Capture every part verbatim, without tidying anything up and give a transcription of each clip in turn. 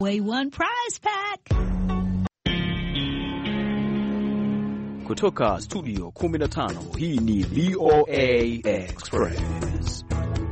Way one prize pack. Kutoka studio kumi na tano, hii ni V O A Express.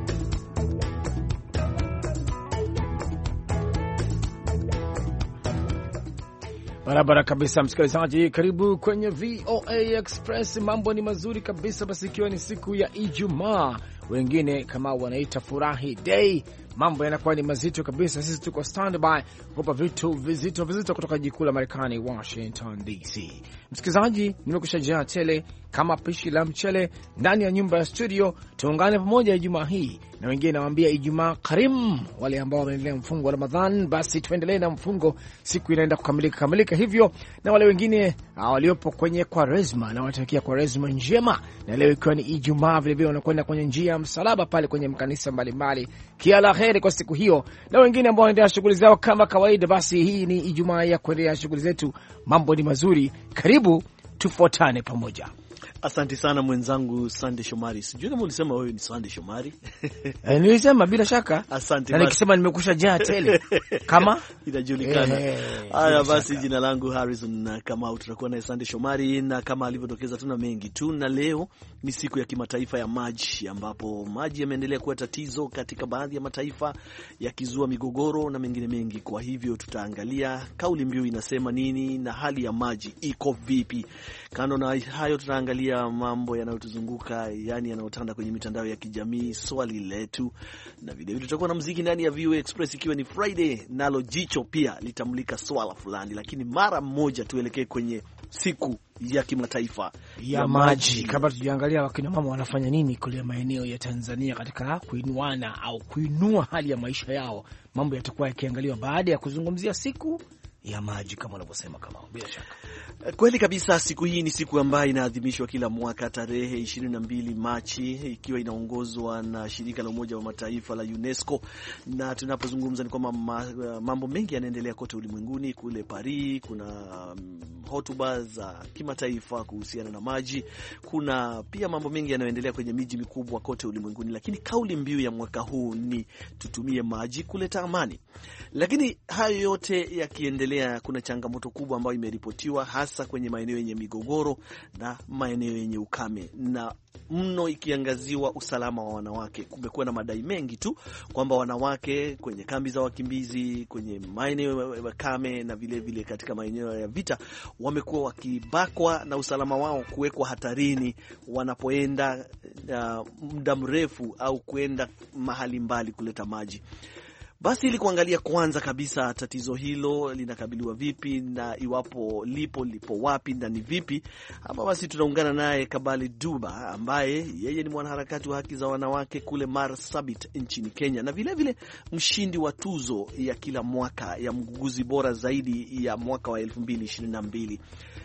Barabara kabisa msikilizaji, karibu kwenye V O A Express. Mambo ni mazuri kabisa, basi ikiwa ni siku ya Ijumaa, wengine kama wanaita furahi day, mambo yanakuwa ni mazito kabisa. Sisi tuko standby kupa vitu vizito vizito kutoka jikuu la Marekani, Washington D C. Msikilizaji, nimekushajaa tele kama pishi la mchele ndani ya nyumba ya studio. Tuungane pamoja Ijumaa hii, na wengine nawaambia Ijumaa Karim. Wale ambao wanaendelea mfungo wa Ramadhan, basi tuendelee na mfungo, siku inaenda kukamilika kamilika hivyo. Na wale wengine waliopo kwenye Kwaresma, na watakia Kwaresma njema, na leo ikiwa ni Ijumaa, vile vile wanakwenda kwenye njia ya msalaba pale kwenye mkanisa mbalimbali. Kila la heri kwa siku hiyo. Na wengine ambao wanaendelea shughuli zao kama kawaida, basi hii ni Ijumaa ya kuendelea shughuli zetu. Mambo ni mazuri, karibu tufuatane pamoja. Asante sana mwenzangu Sande Shomari. Sijui kama ulisema wewe ni Sande Shomari. Eh, nilisema bila shaka. Asante. Na nikisema nimekusha jaa tele kama inajulikana. Haya basi, jina langu Harrison Kamau. Tutakuwa na Sande Shomari, na kama alivyodokeza tuna mengi tu, na leo ni siku ya kimataifa ya maji, ambapo maji yameendelea kuwa tatizo katika baadhi ya mataifa, yakizua migogoro na mengine mengi. Kwa hivyo tutaangalia kauli mbiu inasema nini na hali ya maji iko vipi. Kando na hayo, tutaangalia mambo yanayotuzunguka, yani yanayotanda kwenye mitandao ya kijamii, swali letu, na vile vile tutakuwa na muziki ndani ya V O A Express, ikiwa ni Friday, nalo jicho pia litamulika swala fulani. Lakini mara moja tuelekee kwenye siku ya kimataifa ya, ya maji. Kabla tujiangalia wakina mama wanafanya nini kule maeneo ya Tanzania katika kuinuana au kuinua hali ya maisha yao, mambo yatakuwa yakiangaliwa baada ya kuzungumzia siku ya maji kama wanavyosema. Kama bila shaka kweli kabisa, siku hii ni siku ambayo inaadhimishwa kila mwaka tarehe ishirini na mbili Machi, ikiwa inaongozwa na shirika la Umoja wa Mataifa la UNESCO. Na tunapozungumza ni kwamba mambo mengi yanaendelea kote ulimwenguni. Kule Paris kuna um, hotuba za kimataifa kuhusiana na maji. Kuna pia mambo mengi yanayoendelea kwenye miji mikubwa kote ulimwenguni, lakini kauli mbiu ya mwaka huu ni tutumie maji kuleta amani. Lakini hayo yote yakiendelea, kuna changamoto kubwa ambayo imeripotiwa hasa kwenye maeneo yenye migogoro na maeneo yenye ukame, na mno ikiangaziwa usalama wa wanawake. Kumekuwa na madai mengi tu kwamba wanawake kwenye kambi za wakimbizi, kwenye maeneo ya kame na vile vile katika maeneo ya vita, wamekuwa wakibakwa na usalama wao kuwekwa hatarini wanapoenda uh, muda mrefu au kuenda mahali mbali kuleta maji. Basi ili kuangalia kwanza kabisa tatizo hilo linakabiliwa vipi, na iwapo lipo lipo wapi na ni vipi, hapa basi tunaungana naye Kabali Duba, ambaye yeye ni mwanaharakati wa haki za wanawake kule Marsabit nchini Kenya, na vile vile mshindi wa tuzo ya kila mwaka ya mguguzi bora zaidi ya mwaka wa elfu mbili ishirini na mbili.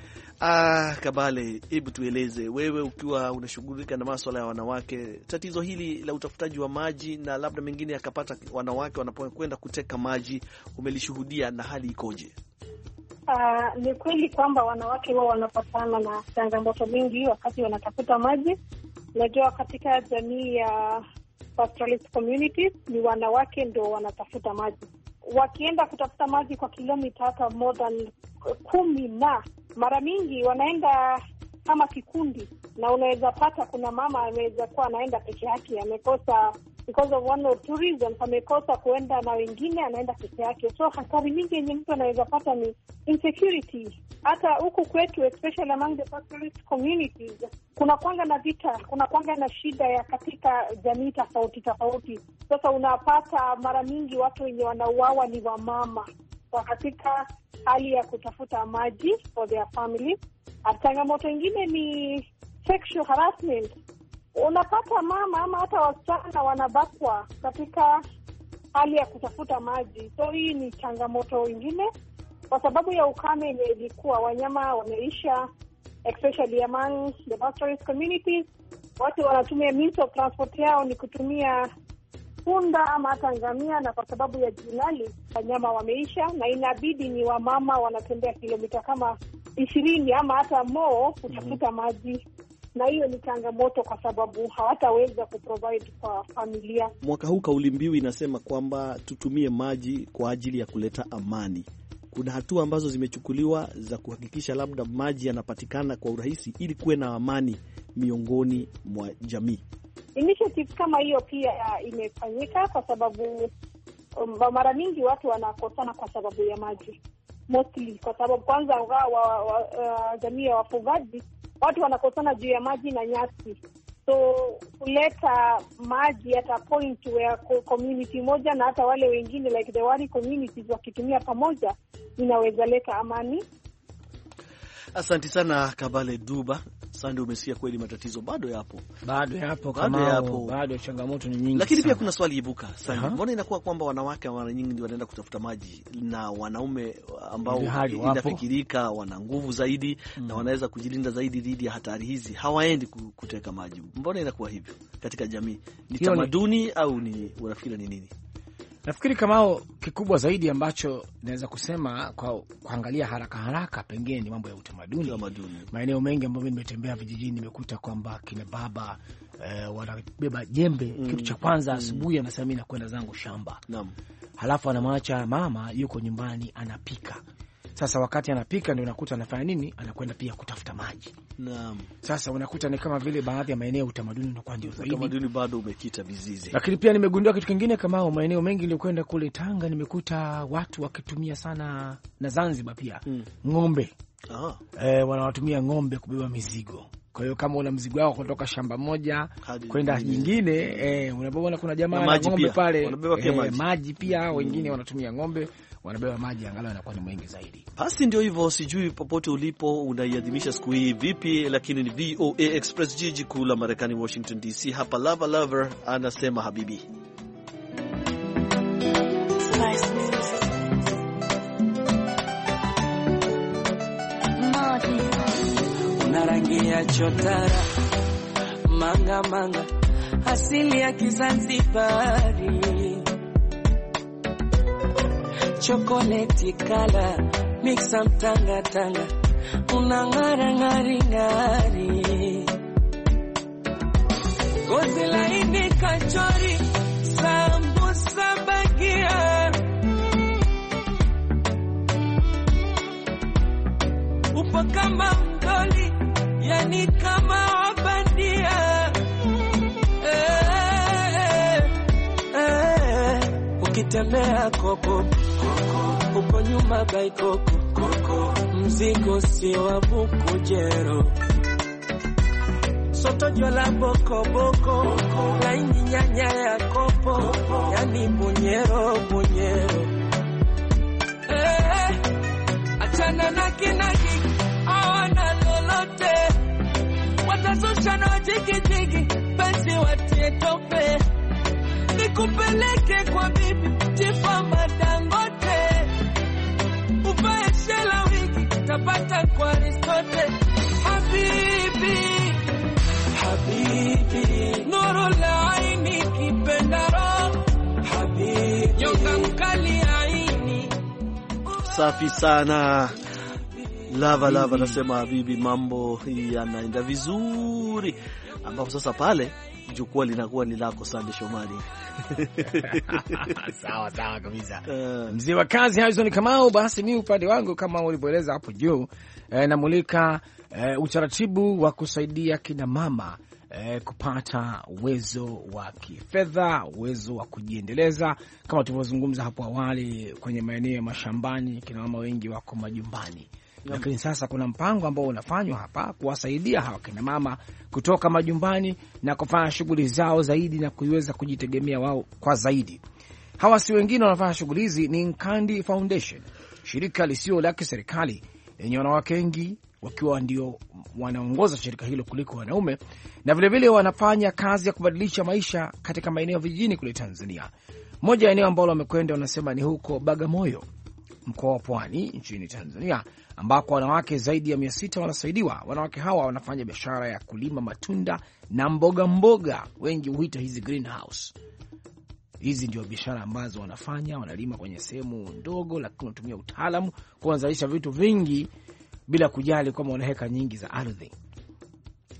Ah, Kabale, hebu tueleze wewe, ukiwa unashughulika na masuala ya wanawake, tatizo hili la utafutaji wa maji na labda mengine yakapata wanawake wanapokwenda kuteka maji, umelishuhudia na hali ikoje? Uh, ni kweli kwamba wanawake wao wanapatana na changamoto mingi wakati wanatafuta maji. Najua katika jamii ya pastoralist communities ni wanawake ndio wanatafuta maji. Wakienda kutafuta maji kwa kilomita hata more than kumi, na mara mingi wanaenda kama kikundi, na unaweza pata kuna mama anaweza kuwa anaenda peke yake, amekosa because of one or two reasons, amekosa kuenda na wengine, anaenda peke yake. So hatari mingi yenye mtu anaweza pata ni insecurity. Hata huku kwetu, especially among the pastoralist communities, kuna kwanga na vita, kuna kwanga na shida ya katika jamii tofauti tofauti. Sasa unapata mara mingi watu wenye wanauawa ni wamama kwa katika hali ya kutafuta maji for their family. Changamoto ingine ni sexual harassment. Unapata mama ama hata wasichana wanabakwa katika hali ya kutafuta maji. So hii ni changamoto ingine, kwa sababu ya ukame yenye ilikuwa, wanyama wameisha, especially among the pastoralist communities. Watu wanatumia means of transport yao ni kutumia punda ama hata ngamia, na kwa sababu ya jilali wanyama wameisha, na inabidi ni wamama wanatembea kilomita kama ishirini ama hata more kutafuta maji. na hiyo ni changamoto kwa sababu hawataweza kuprovide kwa familia. Mwaka huu kauli mbiu inasema kwamba tutumie maji kwa ajili ya kuleta amani. Kuna hatua ambazo zimechukuliwa za kuhakikisha labda maji yanapatikana kwa urahisi ili kuwe na amani miongoni mwa jamii. Initiative kama hiyo pia imefanyika kwa sababu um, mara mingi watu wanakosana kwa sababu ya maji. Mostly kwa sababu kwanza wa, wa, wa, uh, jamii ya wafugaji watu wanakosana juu ya maji na nyasi. So kuleta maji at a point where community moja na hata wale wengine like the Wari communities wakitumia pamoja inaweza leta amani. Asante sana Kabale Duba. Sande, umesikia kweli matatizo bado yapo. Bado yapo kama yapo. Bado changamoto ni nyingi. Lakini pia kuna swali ibuka. Sande, mbona inakuwa kwamba wanawake mara nyingi ndio wanaenda kutafuta maji na wanaume ambao inafikirika wana nguvu zaidi mm. na wanaweza kujilinda zaidi dhidi ya hatari hizi hawaendi kuteka maji? Mbona inakuwa hivyo katika jamii? Ni tamaduni au ni unafikiri ni nini? Nafikiri kama kikubwa zaidi ambacho naweza kusema kwa kuangalia haraka haraka pengine ni mambo ya utamaduni. Maeneo mengi ambayo mimi nimetembea vijijini nimekuta kwamba kina baba eh, wanabeba jembe mm. kitu cha kwanza mm. asubuhi anasema mimi nakwenda zangu shamba. Naam. Halafu anamwacha mama yuko nyumbani anapika. Sasa wakati anapika ndio unakuta anafanya nini? Anakwenda pia kutafuta maji. Naam. Sasa unakuta ni kama vile baadhi ya maeneo utamaduni unakuwa ndio zaidi. Utamaduni bado umekita mizizi. Lakini pia nimegundua kitu kingine kama maeneo mengi nilikwenda kule Tanga nimekuta watu wakitumia sana na Zanzibar pia hmm. ng'ombe. Ah. Eh, wanawatumia ng'ombe kubeba mizigo. Kwa hiyo kama una mzigo wako kutoka shamba moja kwenda nyingine eh, unapoona kuna jamaa na ng'ombe pale eh, maji. maji pia hmm. wengine wanatumia ng'ombe wanabeba maji angalau yanakuwa ni mengi zaidi. Basi ndio hivyo, sijui popote ulipo unaiadhimisha siku hii vipi, lakini ni V O A Express, jiji kuu la Marekani Washington D C. Hapa Lava Lover anasema habibi. Una rangi ya chotara manga manga asili ya Kizanzibari, chocolate color mixa mtanga tanga, una ngara ngari ngari, gozi laini kachori sambusa bagia, upo kama mdoli yani kama wabandia eh, eh, eh, ukitembea koko uko nyuma baiko koko, mzigo si wa buku jero, soto jola boko boko, laini nyanya ya kopo, yani bunyero bunyero eh, achana na kinaki awana lolote, watazusha na jiki jiki basi watie tope, nikupeleke kwa bibi Tifa Madangote, uvae shela wiki tapata kwa Aristote, habibi habibi nuru la aini kipendaro, habibi yoga mkali aini. Safi sana Lava Lava nasema habibi, mambo yanaenda vizuri, ambapo sasa pale jukwaa linakuwa ni lako Sande Shomari. Sawa sawa kabisa. Uh, mzee wa kazi Harrison Kamau. Basi mimi upande wangu kama ulivyoeleza hapo juu eh, namulika eh, utaratibu wa kusaidia kina mama eh, kupata uwezo wa kifedha, uwezo wa kujiendeleza kama tulivyozungumza hapo awali kwenye maeneo ya mashambani. Kina mama wengi wako majumbani. Lakini sasa kuna mpango ambao unafanywa hapa kuwasaidia hawa kina mama kutoka majumbani na kufanya shughuli zao zaidi na kuiweza kujitegemea wao kwa zaidi. Hawa si wengine wanafanya shughuli hizi, ni Nkandi Foundation, shirika lisio la kiserikali lenye wanawake wengi wakiwa ndio wanaongoza shirika hilo kuliko wanaume, na vile vile wanafanya kazi ya kubadilisha maisha katika maeneo vijijini kule Tanzania. Moja ya eneo ambalo wamekwenda wanasema ni huko Bagamoyo, mkoa wa Pwani nchini Tanzania, ambako wanawake zaidi ya mia sita wanasaidiwa. Wanawake hawa wanafanya biashara ya kulima matunda na mboga mboga, wengi huita hizi greenhouse. Hizi ndio biashara ambazo wanafanya, wanalima kwenye sehemu ndogo, lakini wanatumia utaalamu kuanzalisha vitu vingi bila kujali kama wana heka nyingi za ardhi.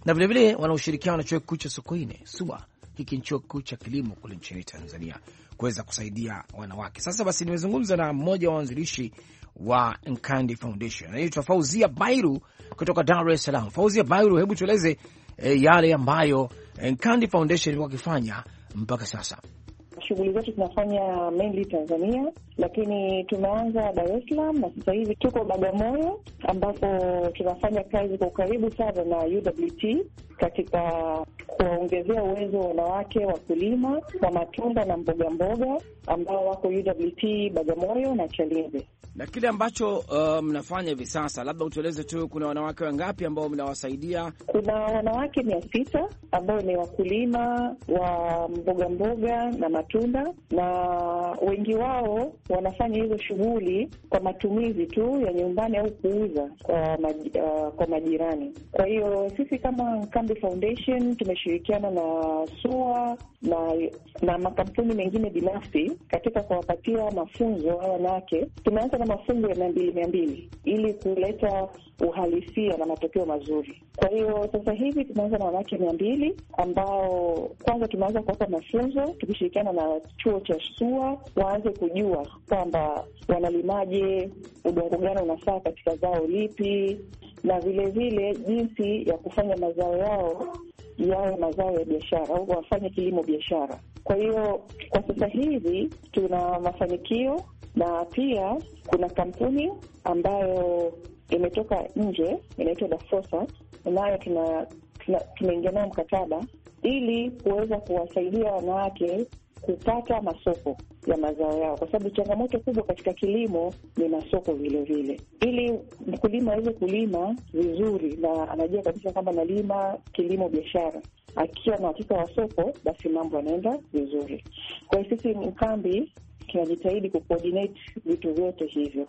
na vile vile wana ushirikiano na chuo kikuu cha Sokoine S U A. Hiki ni chuo kikuu cha kilimo kule nchini Tanzania kuweza kusaidia wanawake. Sasa basi nimezungumza na mmoja wa waanzilishi wa Nkandi Foundation, anaitwa Fauzia Bairu kutoka Dar es Salaam. Fauzia Bairu, hebu tueleze e, yale ambayo Nkandi Foundation ilikuwa ikifanya mpaka sasa. Shughuli zetu tunafanya mainly Tanzania, lakini tumeanza Dar es Salaam na sasa hivi tuko Bagamoyo, ambapo tunafanya kazi kwa karibu sana na U W T katika kuwaongezea uwezo wa wanawake wakulima wa matunda na mboga mboga ambao wako U W T Bagamoyo na Chalinze. Na kile ambacho uh, mnafanya hivi sasa, labda utueleze tu, kuna wanawake wangapi ambao mnawasaidia? Kuna wanawake mia sita ambao ni wakulima wa mboga mboga na matunda, na wengi wao wanafanya hizo shughuli kwa matumizi tu ya nyumbani au kuuza kwa, maj, uh, kwa majirani. Kwa hiyo sisi kama Nkandi Foundation tumeshirikiana na S U A na, na makampuni mengine binafsi katika kuwapatia mafunzo hao wanawake. Tumeanza na mafunzo ya mia mbili mia mbili ili kuleta uhalisia na matokeo mazuri. Kwa hiyo sasa hivi tumeanza na wanawake mia mbili ambao kwanza tumeanza kuwapa mafunzo tukishirikiana na chuo cha S U A, waanze kujua kwamba wanalimaje, udongo gani unafaa katika zao lipi, na vile vile jinsi ya kufanya mazao yao yawe mazao ya biashara au wafanye kilimo biashara. Kwa hiyo kwa sasa hivi tuna mafanikio, na pia kuna kampuni ambayo imetoka nje inaitwa Dafosa, nayo tuna tumeingia nayo mkataba ili kuweza kuwasaidia wanawake kupata masoko ya mazao yao, kwa sababu changamoto kubwa katika kilimo ni masoko vile vile. Ili mkulima aweze kulima vizuri na anajua kabisa kwamba nalima kilimo biashara, akiwa na hakika wa soko, basi mambo yanaenda vizuri. Kwa hiyo sisi Nkambi tunajitahidi kucoordinate vitu vyote hivyo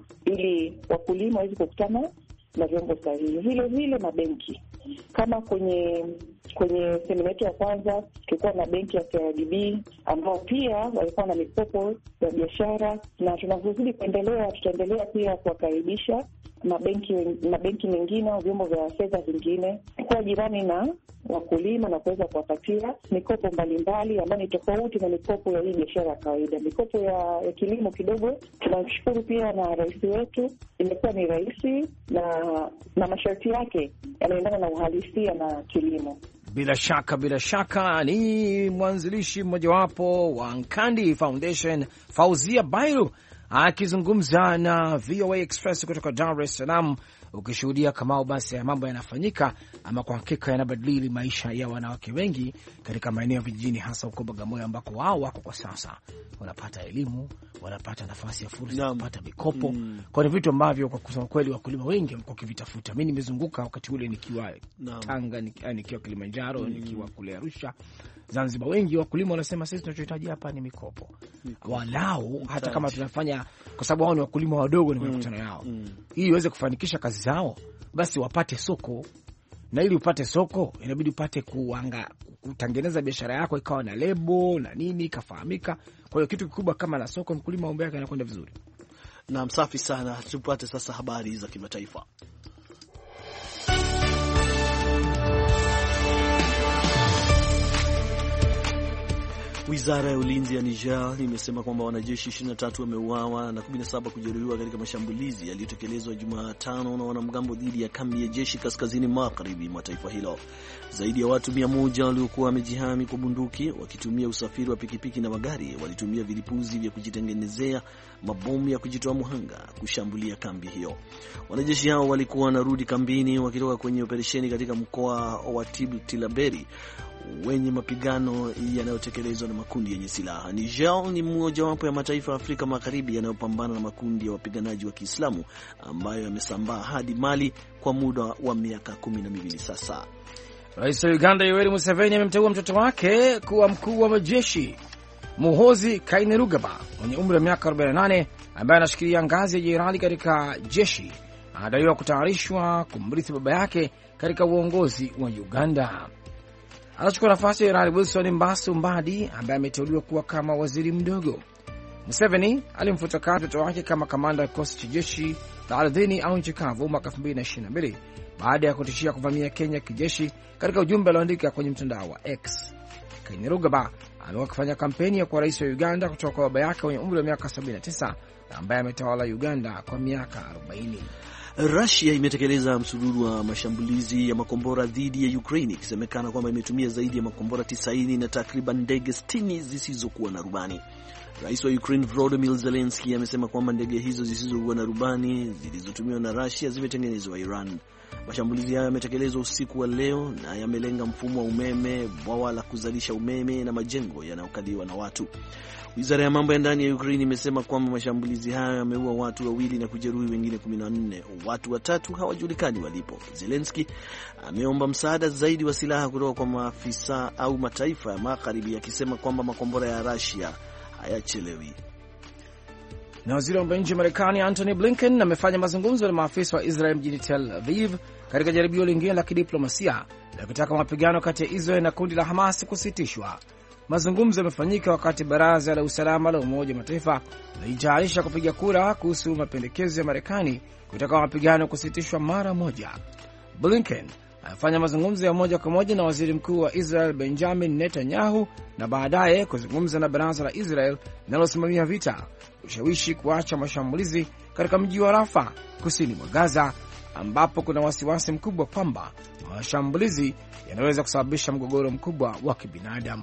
ili wakulima waweze kukutana na vyombo sahihi. Vile vile mabenki, kama kwenye kwenye semina yetu ya kwanza tulikuwa na benki ya C R D B ambao pia walikuwa na mikopo ya biashara, na tunavyozidi kuendelea tutaendelea pia kuwakaribisha mabenki mabenki mengine au vyombo vya fedha vingine kwa jirani na wakulima na kuweza kuwapatia mikopo mbalimbali ambayo ni tofauti na mikopo ya hii biashara ya kawaida. Mikopo ya, ya kilimo kidogo tunashukuru pia na rais wetu imekuwa ni rahisi na na masharti yake yanaendana na uhalisia na kilimo. Bila shaka, bila shaka ni mwanzilishi mmojawapo wa Nkandi Foundation, Fauzia Bairu akizungumza na V O A Express kutoka Dar es Salaam, ukishuhudia kama basi mambo yanafanyika, ama kwa hakika yanabadili maisha ya wanawake wengi katika maeneo ya vijijini, hasa huko Bagamoyo ambako wao wako kwa sasa, wanapata elimu, wanapata nafasi ya fursa, wanapata mikopo. Mm. Kwa ni vitu ambavyo kwa kusema kweli wakulima wengi wamekuwa kivitafuta. Mimi nimezunguka wakati ule nikiwa no. Tanga, nikiwa Kilimanjaro, mm. nikiwa kule Arusha, Zanzibar, wengi wakulima wanasema sisi tunachohitaji hapa ni mikopo. Mikopo. Walau hata kama tunafanya, kwa sababu wao ni wakulima wadogo, ni mikutano yao. Mm. Ili iweze kufanikisha kazi zao, basi wapate soko. Na ili upate soko inabidi upate kuanga kutengeneza biashara yako ikawa na lebo na nini kafahamika. Kwa hiyo kitu kikubwa kama na soko, mkulima mambo yake yanakwenda vizuri. Na msafi sana. Tupate sasa habari za kimataifa. Wizara ya ulinzi ya Niger imesema kwamba wanajeshi ishirini na tatu wameuawa na kumi na saba kujeruhiwa katika mashambulizi yaliyotekelezwa Jumatano na wanamgambo dhidi ya kambi ya jeshi kaskazini magharibi mwa taifa hilo. Zaidi ya watu mia moja waliokuwa wamejihami kwa bunduki wakitumia usafiri wa pikipiki na magari walitumia vilipuzi vya kujitengenezea mabomu ya kujitoa muhanga kushambulia kambi hiyo. Wanajeshi hao walikuwa wanarudi kambini wakitoka kwenye operesheni katika mkoa wa Tilaberi wenye mapigano yanayotekelezwa na makundi yenye silaha. Niger ni mmoja wapo ya mataifa ya Afrika Magharibi yanayopambana na makundi ya wapiganaji wa Kiislamu ambayo yamesambaa hadi Mali kwa muda wa miaka kumi na miwili sasa. Rais wa Uganda Yoweri Museveni amemteua mtoto wake kuwa mkuu wa majeshi. Muhoozi Kainerugaba mwenye umri wa miaka arobaini na nane ambaye anashikilia ngazi ya jenerali katika jeshi anadaiwa kutayarishwa kumrithi baba yake katika uongozi wa Uganda. Anachukua nafasi ya Jenerali Wilson Mbasu Mbadi ambaye ameteuliwa kuwa kama waziri mdogo. Museveni alimfuta kazi mtoto wake kama kamanda wa kikosi cha jeshi la ardhini au nchi kavu mwaka elfu mbili na ishirini na mbili baada ya kutishia kuvamia Kenya kijeshi, katika ujumbe alioandika kwenye mtandao wa X. Kainerugaba amekuwa akifanya kampeni ya kuwa rais wa Uganda kutoka kwa baba yake mwenye umri wa miaka sabini na tisa na ambaye ametawala Uganda kwa miaka arobaini. Russia imetekeleza msururu wa mashambulizi ya makombora dhidi ya Ukraine, ikisemekana kwamba imetumia zaidi ya makombora tisini na takriban ndege sitini zisizokuwa na rubani. Rais wa Ukraine Volodymyr Zelensky amesema kwamba ndege hizo zisizokuwa na rubani zilizotumiwa na Russia zimetengenezwa Iran. Mashambulizi hayo yametekelezwa usiku wa leo na yamelenga mfumo wa umeme, bwawa la kuzalisha umeme na majengo yanayokaliwa na watu. Wizara ya mambo ya ndani ya Ukraine imesema kwamba mashambulizi hayo yameua watu wawili na kujeruhi wengine kumi na nne. Watu watatu hawajulikani walipo. Zelensky ameomba msaada zaidi wa silaha kutoka kwa maafisa au mataifa ya magharibi, akisema kwamba makombora ya Russia hayachelewi. Na waziri wa mambo ya nje wa Marekani Antony Blinken amefanya mazungumzo na maafisa wa Israel mjini Tel Aviv katika jaribio lingine la kidiplomasia la kutaka mapigano kati ya Israel na kundi la Hamas kusitishwa. Mazungumzo yamefanyika wakati baraza la usalama la Umoja wa Mataifa linajitayarisha kupiga kura kuhusu mapendekezo ya Marekani kutaka mapigano kusitishwa mara moja. Blinken amefanya mazungumzo ya moja kwa moja na waziri mkuu wa Israel Benjamin Netanyahu na baadaye kuzungumza na baraza la Israel linalosimamia vita ushawishi kuacha mashambulizi katika mji wa Rafa kusini mwa Gaza, ambapo kuna wasiwasi mkubwa kwamba mashambulizi yanaweza kusababisha mgogoro mkubwa wa kibinadamu.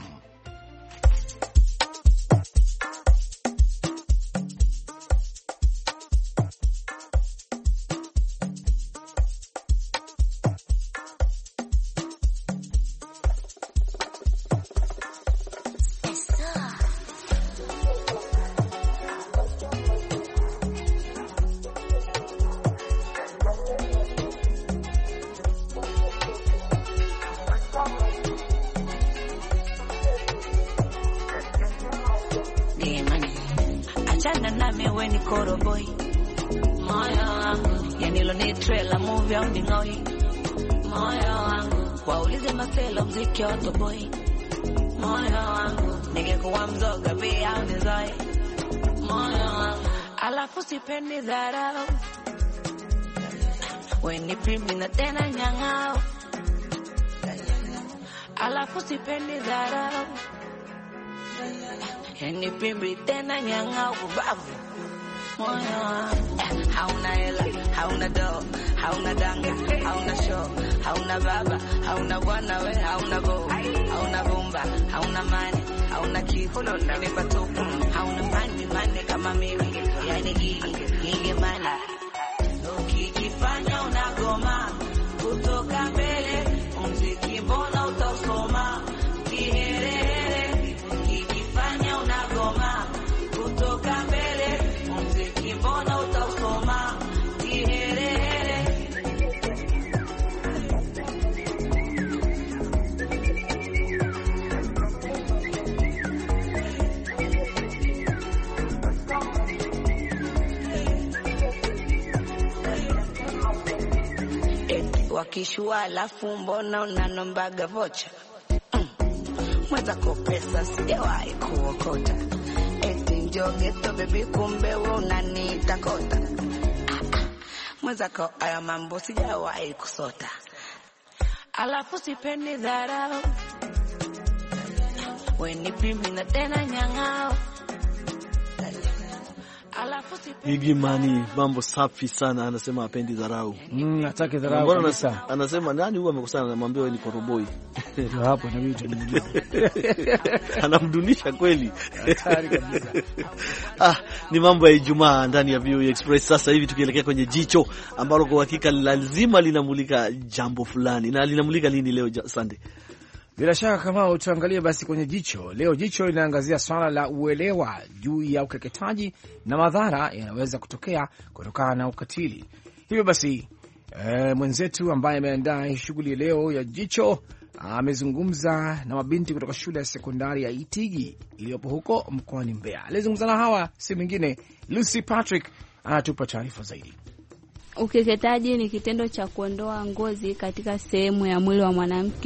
Achana nami we ni koroboi moyo wangu, yani lo ni trailer movie au ni ngoi moyo wangu, waulize masela mziki wa toboi moyo wangu, ningekuwa mzoga pia au nizoi moyo wangu, alafu sipendi dharau we ni primi na tena nyang'ao, alafu sipendi dharau yani pimbi tena nyang'au kubavu moyo. Hauna hela, hauna do, hauna danga, hauna show, hauna baba, hauna bwana we, hauna go, hauna bomba, hauna mani, hauna kifu, ni patupu, hauna mani mani kama mimi, yani gigi, gigi mani. Ukijifanya unagoma kutoka mbele, muziki mbona utasoma kiherehere, ukijifanya unagoma kutoka mbele, muziki mbona utasoma kiherehere. Wakishua alafu mbona unanombaga vocha mm. Mweza kopesa sijawahi kuokota, eti njogeto baby kumbe we unaniita kota ah, ah. Mweza ko aya mambo sijawahi kusota, alafu sipendi dharau we ni pimbi na tena nyang'ao. Gigi Mani, mambo safi sana, anasema apendi dharau. Mm, atake dharau kabisa. Anasema nani huwa amekusana na mwambie wewe ni koroboi. Ndio hapo na mimi tunamjua. Anamdunisha kweli. Hatari kabisa. Ah, ni mambo ya Ijumaa ndani ya V O A Express. Sasa hivi tukielekea kwenye jicho ambalo kwa hakika lazima linamulika jambo fulani. Na linamulika lini leo Sunday? Bila shaka kama utaangalia basi kwenye jicho leo, jicho linaangazia swala la uelewa juu ya ukeketaji na madhara yanaweza kutokea kutokana na ukatili. Hivyo basi e, mwenzetu ambaye ameandaa shughuli leo ya jicho amezungumza na mabinti kutoka shule ya sekondari ya Itigi iliyopo huko mkoani Mbeya. Alizungumza na hawa si mwingine, Lucy Patrick anatupa taarifa zaidi. Ukeketaji ni kitendo cha kuondoa ngozi katika sehemu ya mwili wa mwanamke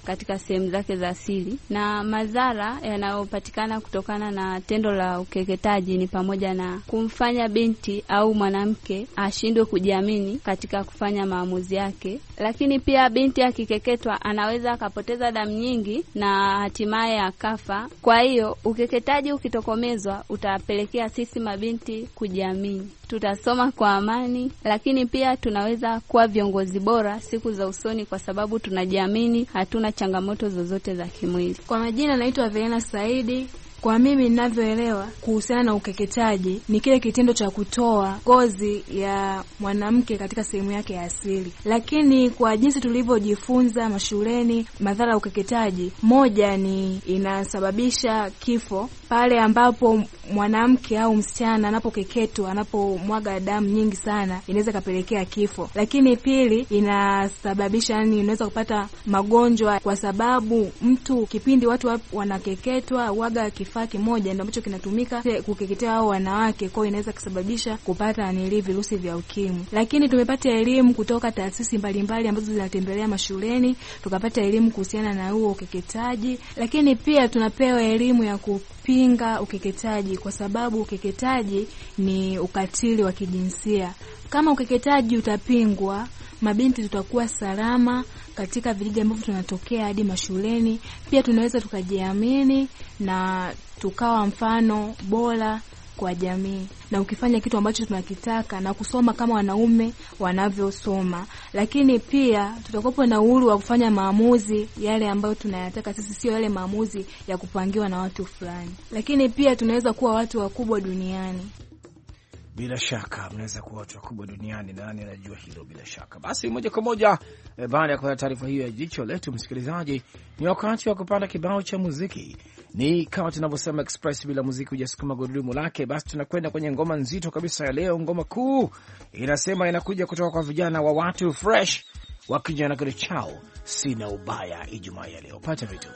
katika sehemu zake za asili, na madhara yanayopatikana kutokana na tendo la ukeketaji ni pamoja na kumfanya binti au mwanamke ashindwe kujiamini katika kufanya maamuzi yake. Lakini pia binti akikeketwa anaweza akapoteza damu nyingi na hatimaye akafa. Kwa hiyo ukeketaji ukitokomezwa utapelekea sisi mabinti kujiamini, tutasoma kwa amani, lakini pia tunaweza kuwa viongozi bora siku za usoni kwa sababu tunajiamini, hatuna changamoto zozote za kimwili. Kwa majina naitwa Verena Saidi. Kwa mimi ninavyoelewa kuhusiana na ukeketaji ni kile kitendo cha kutoa ngozi ya mwanamke katika sehemu yake ya asili. Lakini kwa jinsi tulivyojifunza mashuleni, madhara ya ukeketaji, moja ni inasababisha kifo pale ambapo mwanamke au msichana anapokeketwa, anapomwaga damu nyingi sana, inaweza kapelekea kifo. Lakini pili, inasababisha yani unaweza kupata magonjwa kwa sababu mtu kipindi watu wanakeketwa waga kifaa kimoja ndio ambacho kinatumika kukeketea hao wanawake, kwa hiyo inaweza kusababisha kupata nili virusi vya ukimwi. Lakini tumepata elimu kutoka taasisi mbalimbali ambazo zinatembelea mashuleni, tukapata elimu kuhusiana na huo ukeketaji. Lakini pia tunapewa elimu ya kupinga ukeketaji kwa sababu ukeketaji ni ukatili wa kijinsia. Kama ukeketaji utapingwa, mabinti tutakuwa salama katika vijiji ambavyo tunatokea hadi mashuleni. Pia tunaweza tukajiamini na tukawa mfano bora kwa jamii, na ukifanya kitu ambacho tunakitaka na kusoma kama wanaume wanavyosoma. Lakini pia tutakuwa na uhuru wa kufanya maamuzi yale ambayo tunayataka sisi, sio yale maamuzi ya kupangiwa na watu fulani. Lakini pia tunaweza kuwa watu wakubwa duniani. Bila shaka mnaweza kuwa watu wakubwa duniani, nani anajua hilo? Bila shaka. Basi moja kwa moja e, baada ya kupata taarifa hiyo ya jicho letu, msikilizaji, ni wakati wa kupata kibao cha muziki. Ni kama tunavyosema express, bila muziki hujasukuma gurudumu lake. Basi tunakwenda kwenye ngoma nzito kabisa ya leo. Ngoma kuu inasema inakuja kutoka kwa vijana wa Watu Fresh, wakija na kitu chao Sina Ubaya. Ijumaa ya leo pata vitu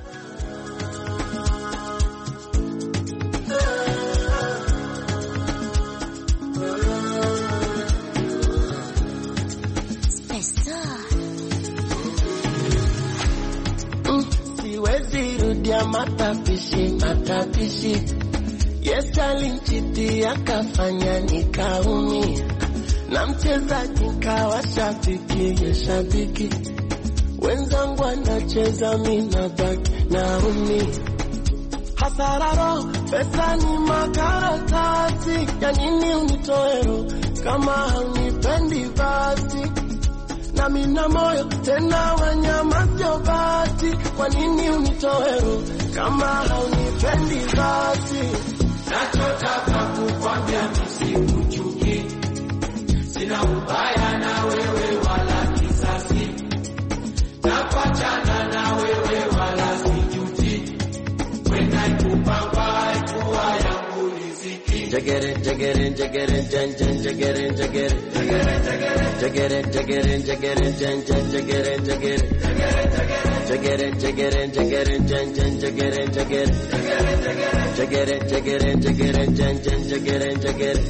siwezi rudia matapishi matapishi. Yes, alinchiti akafanya nikaumia, na mchezaji nikawa shabiki ya shabiki. Wenzangu wanacheza mimi nabaki naumia. Hasararo pesa ni makaratasi, ya nini unitoero kama haunipendi basi. Na mina moyo tena wanyama sio bati, kwa nini unitoero kama haunipendi basi. Nachotaka kukwambia nisikuchuki, sina ubaya na wewe wala kisasi, napachana na wewe wala sijuti, wenda ikupamba ikuwa yangu riziki. Jagere jagere jagere jan jan jagere jagere jagere jagere jagere jan jan jagere jagere jagere jagere jagere jan jan jagere jagere jagere jagere jagere jan jan jagere jagere.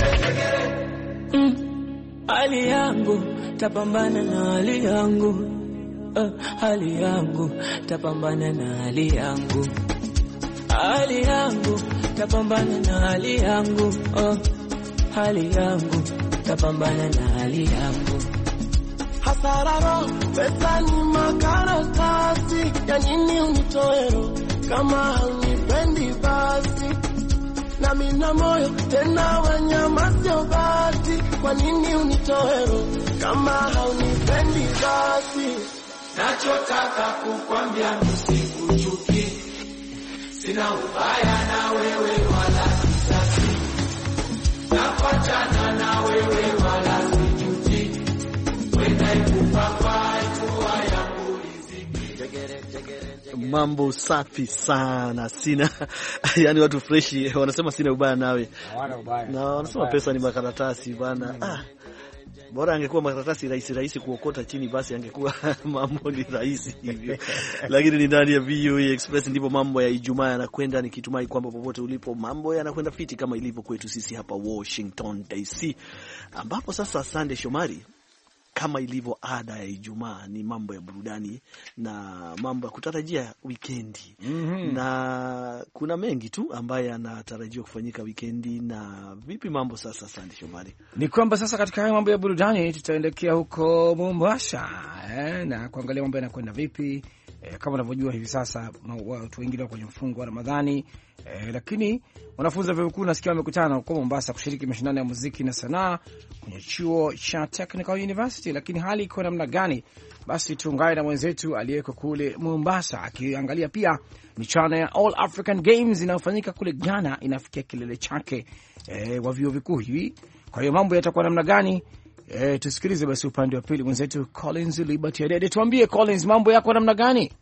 Hali yangu tapambana na hali yangu, hali yangu tapambana na hali yangu, hali yangu tapambana na hali yangu, hali yangu tapambana na hali yangu. Hasararo pesa ni makaratasi, ya nini unitoero kama haunipendi basi. Na mina moyo tena wanyama sio bati, kwa nini unitoero kama haunipendi basi. Nachotaka kukwambia nisikuchuki, sina ubaya na wewe wala kisasi, napachana na wewe wala sijuti, wenda ikupapa ikuwa yangu riziki. Mambo safi sana. Sina yani watu freshi wanasema sina ubaya nawe, na wanasema pesa ni makaratasi bana. Ah, bora angekuwa makaratasi rahisi rahisi kuokota chini, basi angekuwa mambo ni rahisi hivyo. Lakini ni ndani ya V O A Express ndipo mambo ya Ijumaa yanakwenda, nikitumai kwamba popote ulipo mambo yanakwenda fiti kama ilivyo kwetu sisi hapa Washington D C, ambapo sasa Sunday Shomari, kama ilivyo ada ya Ijumaa ni mambo ya burudani na mambo ya kutarajia wikendi. Mm-hmm. Na kuna mengi tu ambayo yanatarajiwa kufanyika wikendi. Na vipi mambo sasa, Sandy Shomari? Ni kwamba sasa katika haya mambo ya burudani tutaelekea huko Mombasa eh, na kuangalia mambo yanakwenda vipi. Eh, kama unavyojua hivi sasa watu wengine wako kwenye mfungo wa Ramadhani, eh, lakini wanafunzi wa vyuo vikuu nasikia wamekutana huko Mombasa kushiriki mashindano ya muziki na sanaa kwenye chuo cha Technical University. Lakini hali iko namna gani? Basi tuungane na mwenzetu aliyeko kule Mombasa akiangalia pia michuano ya All African Games inayofanyika kule Ghana, inafikia kilele chake eh, wa vyuo vikuu hivi. Kwa hiyo mambo yatakuwa namna gani? E, tusikilize basi upande wa pili mwenzetu Collins Liberty Adede. Tuambie Collins, mambo yako namna gani?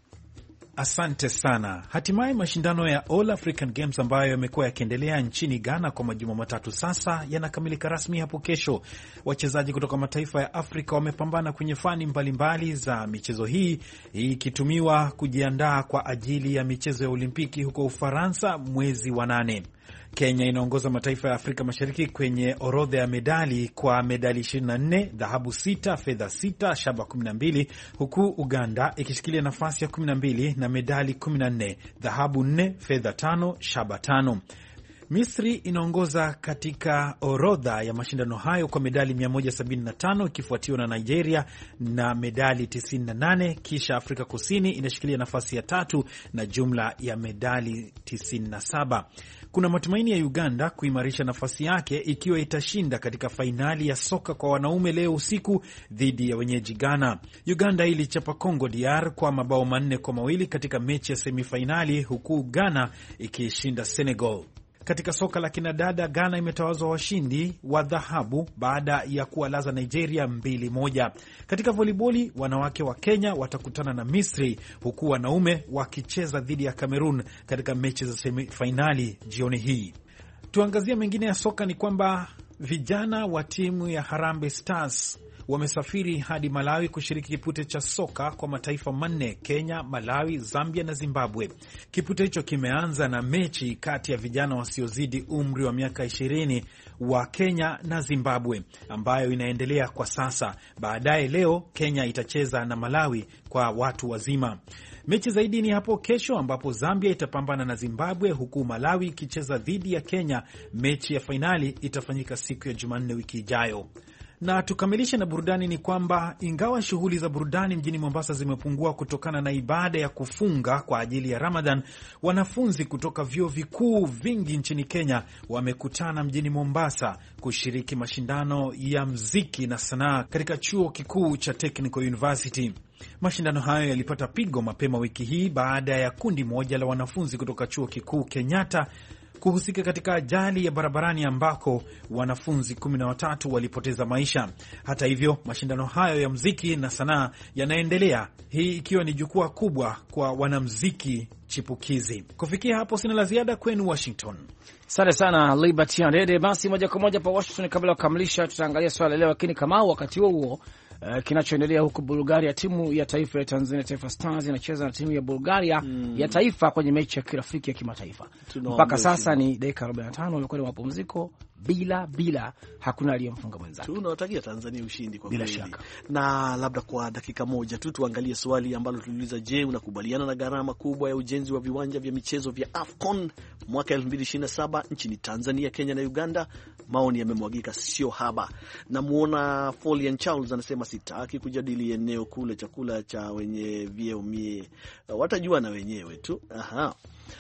Asante sana. Hatimaye mashindano ya All African Games ambayo yamekuwa yakiendelea nchini Ghana kwa majuma matatu sasa yanakamilika rasmi hapo kesho. Wachezaji kutoka mataifa ya Afrika wamepambana kwenye fani mbalimbali mbali za michezo hii, ikitumiwa kujiandaa kwa ajili ya michezo ya Olimpiki huko Ufaransa mwezi wa nane. Kenya inaongoza mataifa ya Afrika Mashariki kwenye orodha ya medali kwa medali ishirini na nne, dhahabu sita, fedha sita, shaba kumi na mbili, huku Uganda ikishikilia nafasi ya kumi na mbili na medali kumi na nne, dhahabu nne, fedha tano, shaba tano. Misri inaongoza katika orodha ya mashindano hayo kwa medali mia moja sabini na tano ikifuatiwa na Nigeria na medali tisini na nane, kisha Afrika Kusini inashikilia nafasi ya tatu na jumla ya medali tisini na saba. Kuna matumaini ya Uganda kuimarisha nafasi yake ikiwa itashinda katika fainali ya soka kwa wanaume leo usiku dhidi ya wenyeji Ghana. Uganda ilichapa Congo D R kwa mabao manne kwa mawili katika mechi ya semifinali, huku Ghana ikishinda Senegal. Katika soka la kinadada, Ghana imetawazwa washindi wa dhahabu baada ya kuwalaza Nigeria mbili moja. Katika voliboli, wanawake wa Kenya watakutana na Misri, huku wanaume wakicheza dhidi ya Cameroon katika mechi za semifinali jioni hii. Tuangazia mengine ya soka ni kwamba vijana wa timu ya Harambee Stars wamesafiri hadi Malawi kushiriki kipute cha soka kwa mataifa manne: Kenya, Malawi, Zambia na Zimbabwe. Kipute hicho kimeanza na mechi kati ya vijana wasiozidi umri wa miaka ishirini wa Kenya na Zimbabwe ambayo inaendelea kwa sasa. Baadaye leo Kenya itacheza na Malawi kwa watu wazima. Mechi zaidi ni hapo kesho ambapo Zambia itapambana na Zimbabwe, huku Malawi ikicheza dhidi ya Kenya. Mechi ya fainali itafanyika siku ya Jumanne wiki ijayo. Na tukamilishe na burudani ni kwamba ingawa shughuli za burudani mjini Mombasa zimepungua kutokana na ibada ya kufunga kwa ajili ya Ramadan, wanafunzi kutoka vyuo vikuu vingi nchini Kenya wamekutana mjini Mombasa kushiriki mashindano ya muziki na sanaa katika chuo kikuu cha Technical University. Mashindano hayo yalipata pigo mapema wiki hii baada ya kundi moja la wanafunzi kutoka chuo kikuu Kenyatta kuhusika katika ajali ya barabarani ambako wanafunzi kumi na watatu walipoteza maisha. Hata hivyo, mashindano hayo ya muziki na sanaa yanaendelea, hii ikiwa ni jukwaa kubwa kwa wanamuziki chipukizi. Kufikia hapo sina la ziada kwenu Washington. Asante sana Liberty Adede. Basi moja kwa moja pa Washington, kabla ya kukamilisha tutaangalia swala leo, lakini kama wakati huo huo Uh, kinachoendelea huko Bulgaria, timu ya taifa ya Tanzania Taifa Stars inacheza na timu ya Bulgaria mm. ya taifa kwenye mechi ya kirafiki ya kimataifa. Mpaka sasa ni dakika arobaini na tano wamekuwa na mapumziko bila bila, hakuna aliyemfunga mwenzake. Tunawatakia Tanzania ushindi kwa bila kweli. Shaka. Na labda kwa dakika moja tu tuangalie swali ambalo tuliuliza: je, unakubaliana na gharama kubwa ya ujenzi wa viwanja vya michezo vya AFCON mwaka elfu mbili ishirini na saba nchini Tanzania, Kenya na Uganda? Maoni yamemwagika sio haba. Namuona Folian Charles anasema sitaki kujadili eneo kule, chakula cha wenye vyeo mie watajua na wenyewe tu. Aha.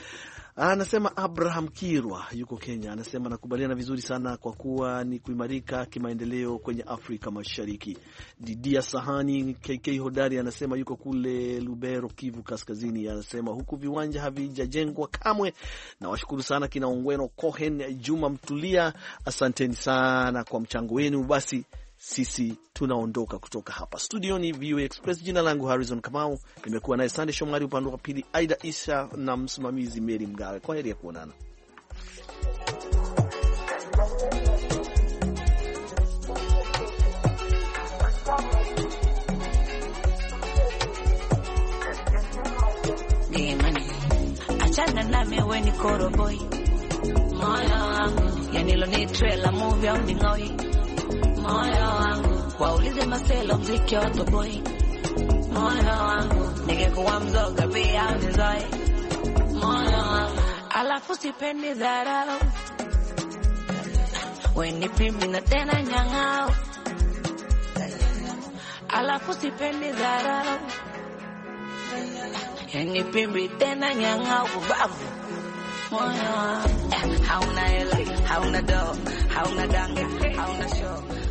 Anasema Abraham Kirwa yuko Kenya, anasema nakubaliana vizuri sana kwa kuwa ni kuimarika kimaendeleo kwenye Afrika Mashariki. Didia Sahani K K Hodari anasema yuko kule Lubero, Kivu Kaskazini, anasema huku viwanja havijajengwa kamwe. Na washukuru sana kina Ongweno Cohen, Juma Mtulia, asanteni sana kwa mchango wenu. Basi sisi tunaondoka kutoka hapa studioni V O A Express. Jina langu Harrison Kamau, nimekuwa naye Sande Shomari upande wa pili, Aida Isa na msimamizi Mary Mgawe. Kwa heri ya kuonana. Achana nami we ni koroboi, moyo wangu yanilo ni trailer movie au ni ngoi, moyo wangu waulize maselo mziki wa toboy. Moyo wangu ningekuwa mzoga pia unizoe. Moyo wangu alafu sipendi dharau, weni pimbi na tena nyang'au. Alafu sipendi dharau, yani pimbi tena nyang'au bavu. Moyo wangu hauna hela, hauna dough, hauna danga, hauna show.